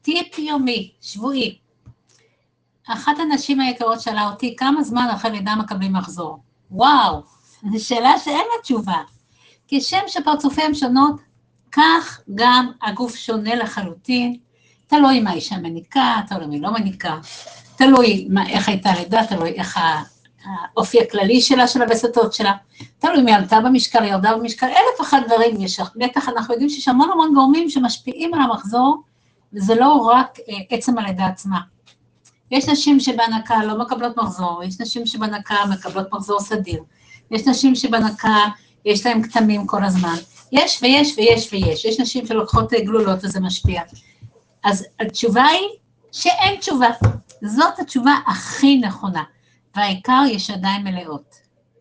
טיפ יומי, שבועי. אחת הנשים היקרות שאלה אותי, כמה זמן אחרי לידה מקבלים מחזור? וואו, זו שאלה שאין לה תשובה. כשם שפרצופיהם שונות, כך גם הגוף שונה לחלוטין, תלוי מה אישה מניקה, תלוי מי לא מניקה, תלוי איך הייתה לידה, תלוי איך האופי הכללי שלה, של הווסתות שלה, תלוי מי עלתה במשקל, ירדה במשקל, 1,001 דברים יש, בטח אנחנו יודעים שיש המון גורמים שמשפיעים על המחזור, וזה לא רק עצם הלידה עצמה. יש נשים שבהנקה לא מקבלות מחזור, יש נשים שבהנקה מקבלות מחזור סדיר, יש נשים שבהנקה יש להם כתמים כל הזמן, יש יש נשים שלוקחות גלולות וזה משפיע. אז התשובה היא שאין תשובה, זאת התשובה הכי נכונה, והעיקר יש ידיים מלאות.